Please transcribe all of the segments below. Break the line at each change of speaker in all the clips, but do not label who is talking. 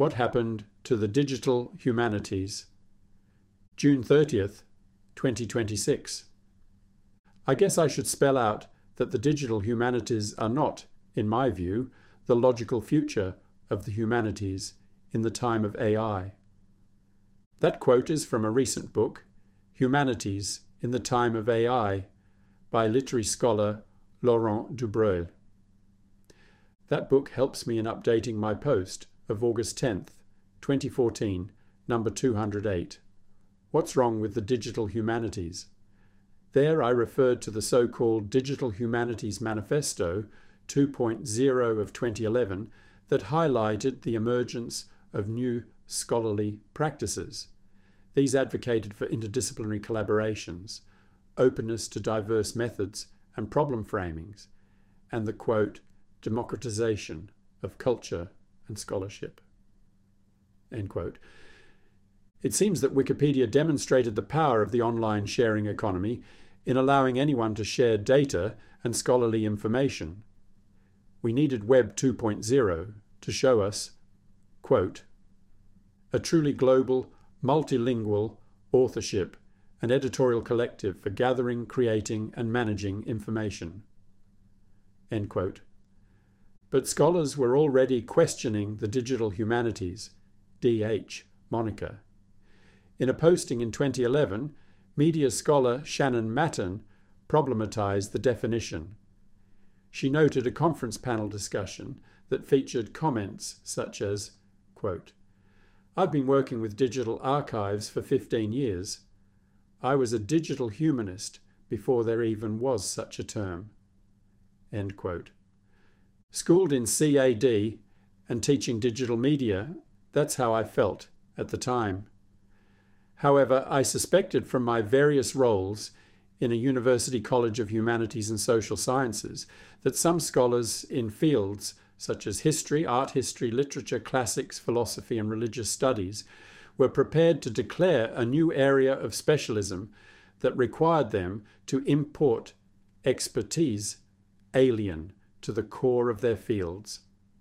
What happened to the digital humanities? June 30th, 2026. I guess I should spell out that the digital humanities are not, in my view, the logical future of the humanities in the time of AI. That quote is from a recent book, Humanities in the Time of AI, by literary scholar Laurent Dubreuil. That book helps me in updating my post of August 10th, 2014, number 208. What's wrong with the digital humanities? There I referred to the so-called Digital Humanities Manifesto 2.0 of 2011 that highlighted the emergence of new scholarly practices. These advocated for interdisciplinary collaborations, openness to diverse methods and problem framings, and the, quote, democratization of culture and scholarship, end quote. It seems that Wikipedia demonstrated the power of the online sharing economy in allowing anyone to share data and scholarly information. We needed Web 2.0 to show us, quote, a truly global, multilingual authorship and editorial collective for gathering, creating, and managing information, end quote. But scholars were already questioning the digital humanities, DH, moniker. In a posting in 2011, media scholar Shannon Matten problematized the definition. She noted a conference panel discussion that featured comments such as, quote, I've been working with digital archives for 15 years. I was a digital humanist before there even was such a term, end quote. Schooled in CAD and teaching digital media, that's how I felt at the time. However, I suspected from my various roles in a University College of Humanities and Social Sciences that some scholars in fields such as history, art history, literature, classics, philosophy, and religious studies were prepared to declare a new area of specialism that required them to import expertise alien to the core of their fields.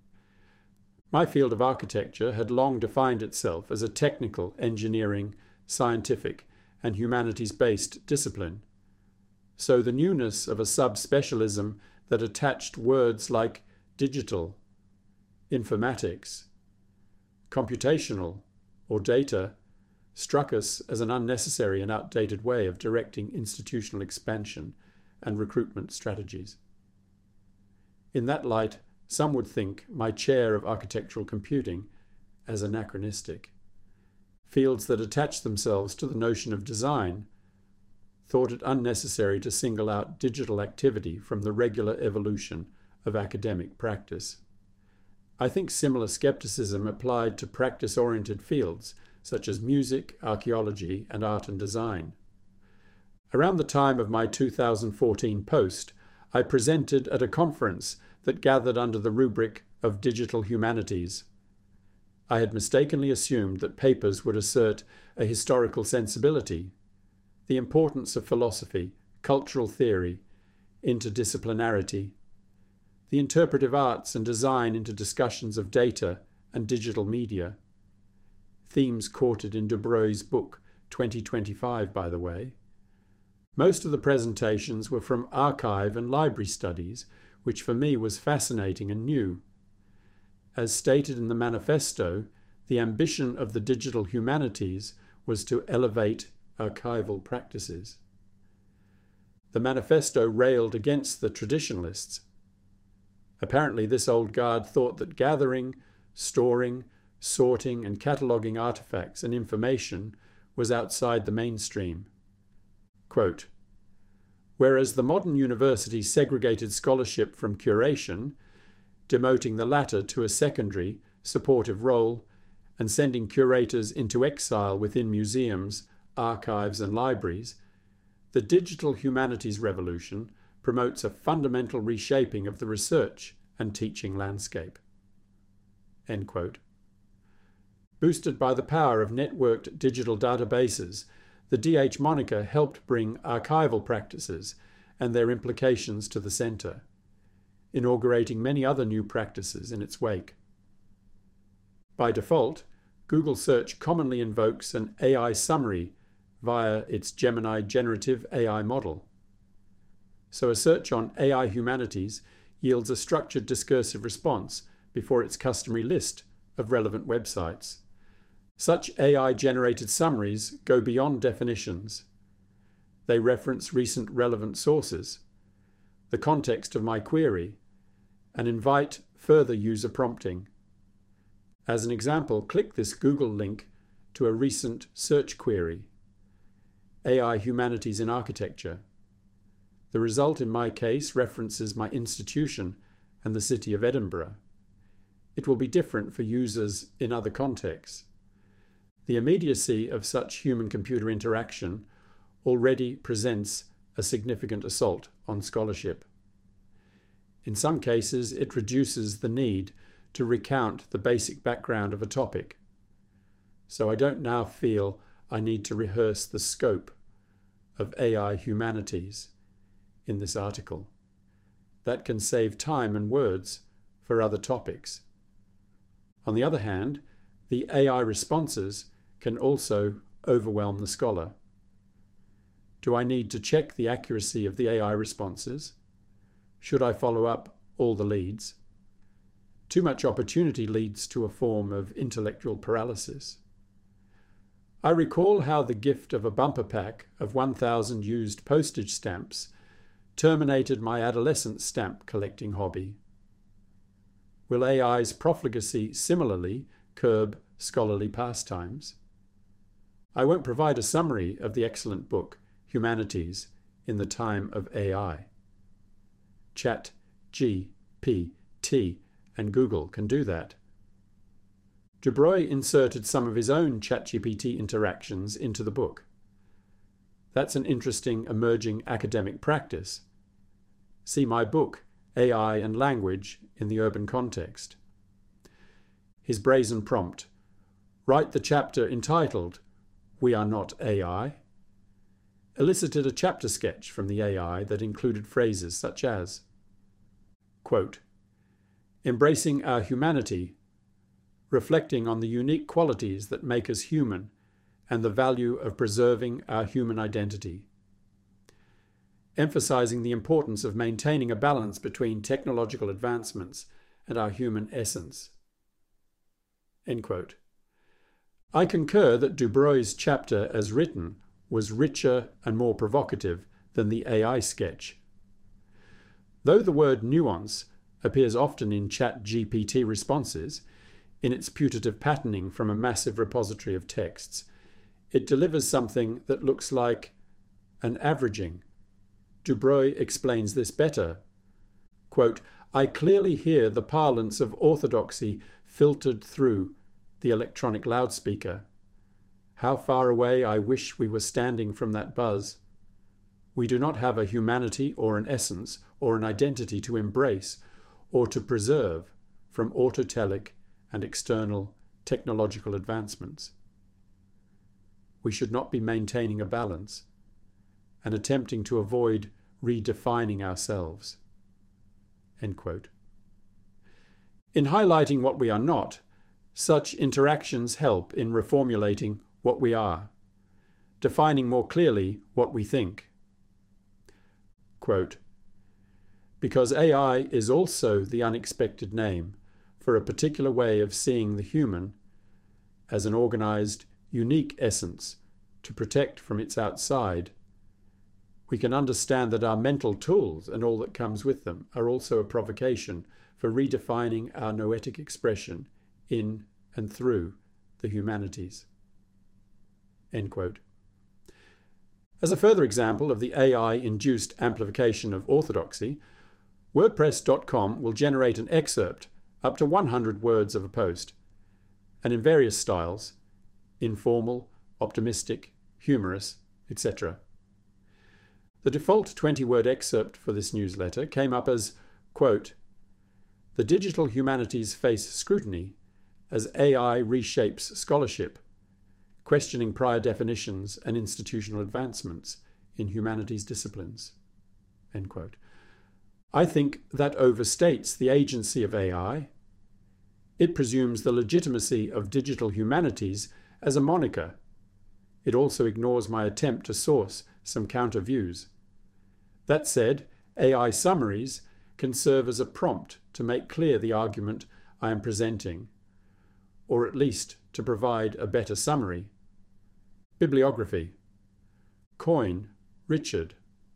My field of architecture had long defined itself as a technical, engineering, scientific, and humanities-based discipline. So the newness of a subspecialism that attached words like digital, informatics, computational, or data struck us as an unnecessary and outdated way of directing institutional expansion and recruitment strategies. In that light, some would think my chair of architectural computing as anachronistic. Fields that attach themselves to the notion of design thought it unnecessary to single out digital activity from the regular evolution of academic practice. I think similar skepticism applied to practice-oriented fields such as music, archaeology, and art and design. Around the time of my 2014 post, I presented at a conference that gathered under the rubric of digital humanities. I had mistakenly assumed that papers would assert a historical sensibility, the importance of philosophy, cultural theory, interdisciplinarity, the interpretive arts and design into discussions of data and digital media. Themes courted in Dubreuil's book, 2025, by the way. Most of the presentations were from archive and library studies, which for me was fascinating and new. As stated in the manifesto, the ambition of the digital humanities was to elevate archival practices. The manifesto railed against the traditionalists. Apparently, this old guard thought that gathering, storing, sorting, and cataloguing artifacts and information was outside the mainstream. Quote, whereas the modern university segregated scholarship from curation, demoting the latter to a secondary, supportive role, and sending curators into exile within museums, archives, and libraries, the digital humanities revolution promotes a fundamental reshaping of the research and teaching landscape. End quote. Boosted by the power of networked digital databases, the DH moniker helped bring archival practices and their implications to the centre, inaugurating many other new practices in its wake. By default, Google Search commonly invokes an AI summary via its Gemini generative AI model. So a search on AI humanities yields a structured discursive response before its customary list of relevant websites. Such AI-generated summaries go beyond definitions. They reference recent relevant sources, the context of my query, and invite further user prompting. As an example, click this Google link to a recent search query, AI Humanities in Architecture. The result in my case references my institution and the city of Edinburgh. It will be different for users in other contexts. The immediacy of such human-computer interaction already presents a significant assault on scholarship. In some cases, it reduces the need to recount the basic background of a topic. So I don't now feel I need to rehearse the scope of AI humanities in this article. That can save time and words for other topics. On the other hand, the AI responses can also overwhelm the scholar. Do I need to check the accuracy of the AI responses? Should I follow up all the leads? Too much opportunity leads to a form of intellectual paralysis. I recall how the gift of a bumper pack of 1,000 used postage stamps terminated my adolescent stamp collecting hobby. Will AI's profligacy similarly curb scholarly pastimes? I won't provide a summary of the excellent book, Humanities in the Time of AI. ChatGPT and Google can do that. Du Breuil inserted some of his own ChatGPT interactions into the book. That's an interesting emerging academic practice. See my book, AI and Language in the Urban Context. His brazen prompt, write the chapter entitled We Are Not AI, elicited a chapter sketch from the AI that included phrases such as, quote, embracing our humanity, reflecting on the unique qualities that make us human and the value of preserving our human identity, emphasizing the importance of maintaining a balance between technological advancements and our human essence. End quote. I concur that Du Breuil's chapter as written was richer and more provocative than the AI sketch. Though the word nuance appears often in ChatGPT responses, in its putative patterning from a massive repository of texts, it delivers something that looks like an averaging. Du Breuil explains this better. Quote, I clearly hear the parlance of orthodoxy filtered through the electronic loudspeaker. How far away I wish we were standing from that buzz. We do not have a humanity or an essence or an identity to embrace or to preserve from autotelic and external technological advancements. We should not be maintaining a balance and attempting to avoid redefining ourselves. End quote. In highlighting what we are not, such interactions help in reformulating what we are, defining more clearly what we think. Quote, because AI is also the unexpected name for a particular way of seeing the human as an organized, unique essence to protect from its outside, we can understand that our mental tools and all that comes with them are also a provocation for redefining our noetic expression in and through the humanities. End quote. As a further example of the AI-induced amplification of orthodoxy, WordPress.com will generate an excerpt up to 100 words of a post, and in various styles, informal, optimistic, humorous, etc. The default 20-word excerpt for this newsletter came up as, quote, the digital humanities face scrutiny as AI reshapes scholarship, questioning prior definitions and institutional advancements in humanities disciplines. End quote. I think that overstates the agency of AI. It presumes the legitimacy of digital humanities as a moniker. It also ignores my attempt to source some counter views. That said, AI summaries can serve as a prompt to make clear the argument I am presenting, or at least to provide a better summary. Bibliography. Coyne, Richard.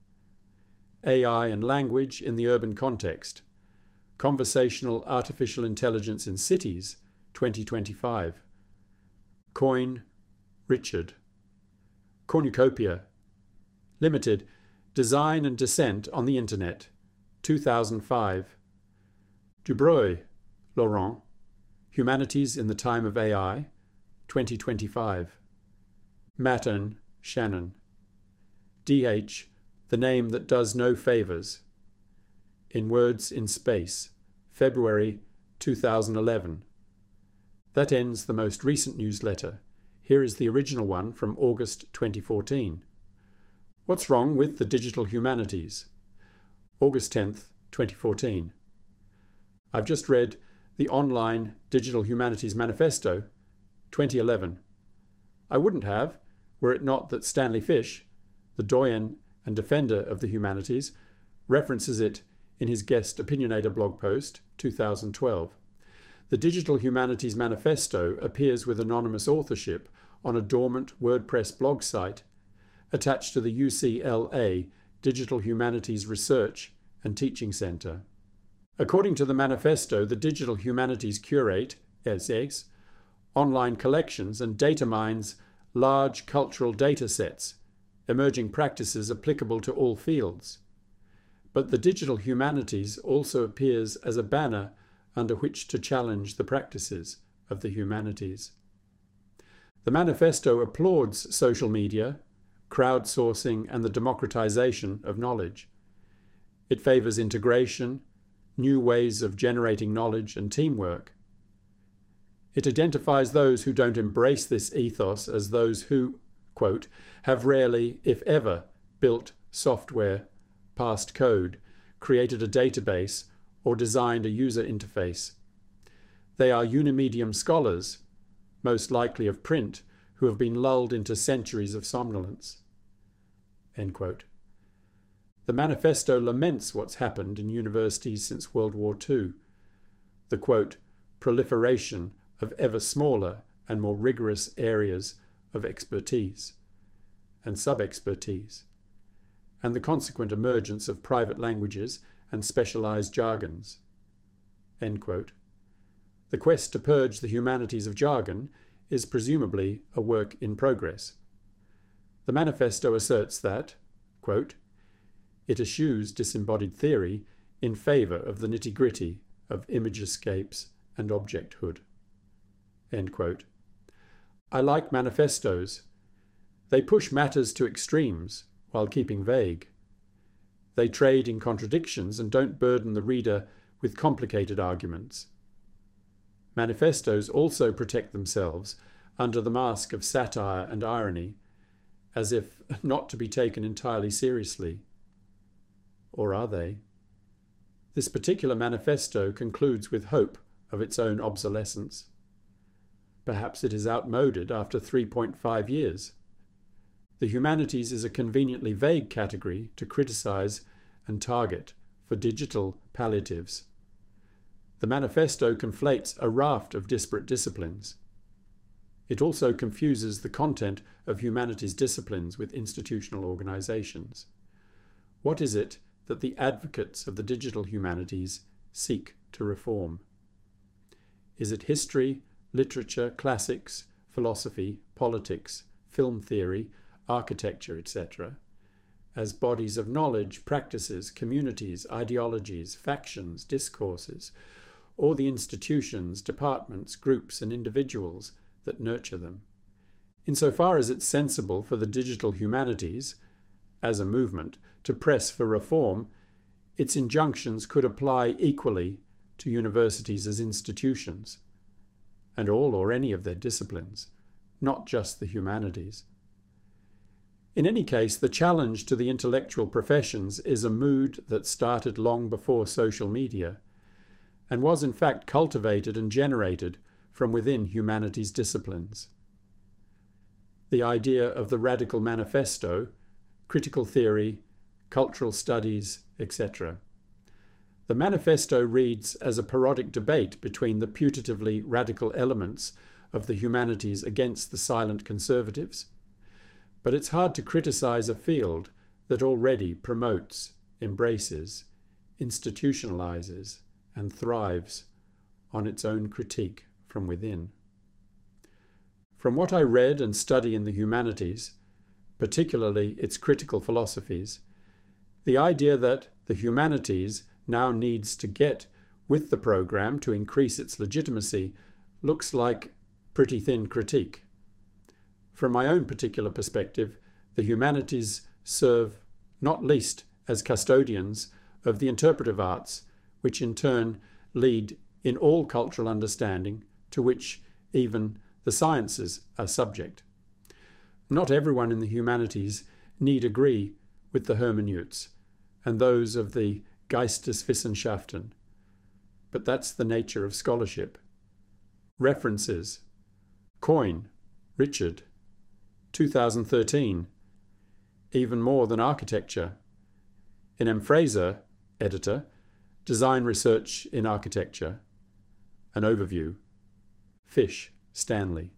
AI and Language in the Urban Context. Conversational Artificial Intelligence in Cities, 2025. Coyne, Richard. Cornucopia. Limited. Design and Dissent on the Internet, 2005. Dubreuil, Laurent. Humanities in the Time of AI, 2025. Mattern, Shannon. D.H. The Name That Does No Favours. In Words in Space, February 2011. That ends the most recent newsletter. Here is the original one from August 2014. What's wrong with the digital humanities? August 10th, 2014. I've just read the online Digital Humanities Manifesto, 2011. I wouldn't have, were it not that Stanley Fish, the doyen and defender of the humanities, references it in his guest opinionator blog post, 2012. The Digital Humanities Manifesto appears with anonymous authorship on a dormant WordPress blog site attached to the UCLA Digital Humanities Research and Teaching Center. According to the manifesto, the Digital Humanities curate, ESEX, online collections and data mines large cultural data sets, emerging practices applicable to all fields. But the Digital Humanities also appears as a banner under which to challenge the practices of the humanities. The manifesto applauds social media, crowdsourcing, and the democratization of knowledge. It favors integration, new ways of generating knowledge, and teamwork. It identifies those who don't embrace this ethos as those who, quote, have rarely, if ever, built software, passed code, created a database, or designed a user interface. They are unimedium scholars, most likely of print, who have been lulled into centuries of somnolence. End quote. The manifesto laments what's happened in universities since World War II. The, quote, proliferation of ever smaller and more rigorous areas of expertise and sub-expertise, and the consequent emergence of private languages and specialized jargons. End quote. The quest to purge the humanities of jargon is presumably a work in progress. The manifesto asserts that, quote, it eschews disembodied theory in favour of the nitty-gritty of image escapes and objecthood. End quote. I like manifestos. They push matters to extremes while keeping vague. They trade in contradictions and don't burden the reader with complicated arguments. Manifestos also protect themselves under the mask of satire and irony, as if not to be taken entirely seriously. Or are they? This particular manifesto concludes with hope of its own obsolescence. Perhaps it is outmoded after 3.5 years. The humanities is a conveniently vague category to criticize and target for digital palliatives. The manifesto conflates a raft of disparate disciplines. It also confuses the content of humanities disciplines with institutional organizations. What is it that the advocates of the digital humanities seek to reform? Is it history, literature, classics, philosophy, politics, film theory, architecture, etc., as bodies of knowledge, practices, communities, ideologies, factions, discourses, or the institutions, departments, groups, and individuals that nurture them? Insofar as it's sensible for the digital humanities, as a movement, to press for reform, its injunctions could apply equally to universities as institutions, and all or any of their disciplines, not just the humanities. In any case, the challenge to the intellectual professions is a mood that started long before social media, and was in fact cultivated and generated from within humanities disciplines. The idea of the radical manifesto, critical theory, cultural studies, etc. The manifesto reads as a parodic debate between the putatively radical elements of the humanities against the silent conservatives, but it's hard to criticize a field that already promotes, embraces, institutionalizes, and thrives on its own critique from within. From what I read and study in the humanities, particularly its critical philosophies, the idea that the humanities now needs to get with the program to increase its legitimacy looks like pretty thin critique. From my own particular perspective, the humanities serve not least as custodians of the interpretive arts, which in turn lead in all cultural understanding to which even the sciences are subject. Not everyone in the humanities need agree with the hermeneutes and those of the Geisteswissenschaften, but that's the nature of scholarship. References: Coyne, Richard, 2013, Even More Than Architecture. In M. Fraser, editor, Design Research in Architecture. An Overview. Fish, Stanley,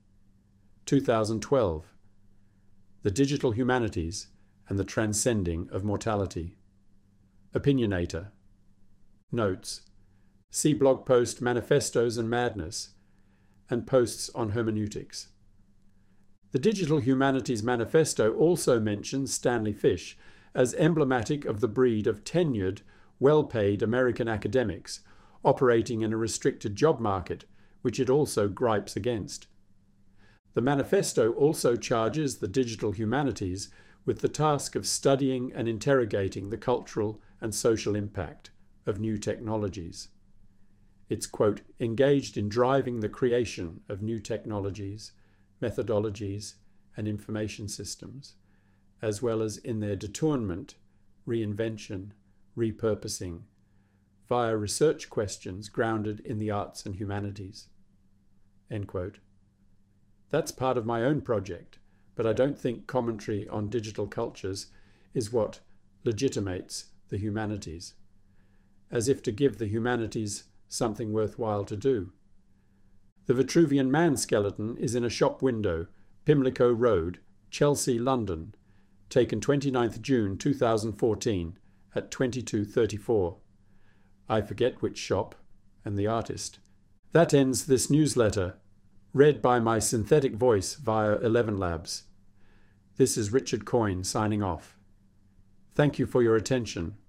2012. The Digital Humanities and the Transcending of Mortality. Opinionator. Notes. See blog post Manifestos and Madness, and posts on hermeneutics. The Digital Humanities Manifesto also mentions Stanley Fish as emblematic of the breed of tenured, well-paid American academics operating in a restricted job market, which it also gripes against. The manifesto also charges the digital humanities with the task of studying and interrogating the cultural and social impact of new technologies. It's, quote, engaged in driving the creation of new technologies, methodologies, and information systems, as well as in their detournement, reinvention, repurposing, via research questions grounded in the arts and humanities. End quote. That's part of my own project, but I don't think commentary on digital cultures is what legitimates the humanities, as if to give the humanities something worthwhile to do. The Vitruvian Man skeleton is in a shop window, Pimlico Road, Chelsea, London, taken 29th June 2014 at 22:34. I forget which shop and the artist. That ends this newsletter, read by my synthetic voice via 11 Labs. This is Richard Coyne signing off. Thank you for your attention.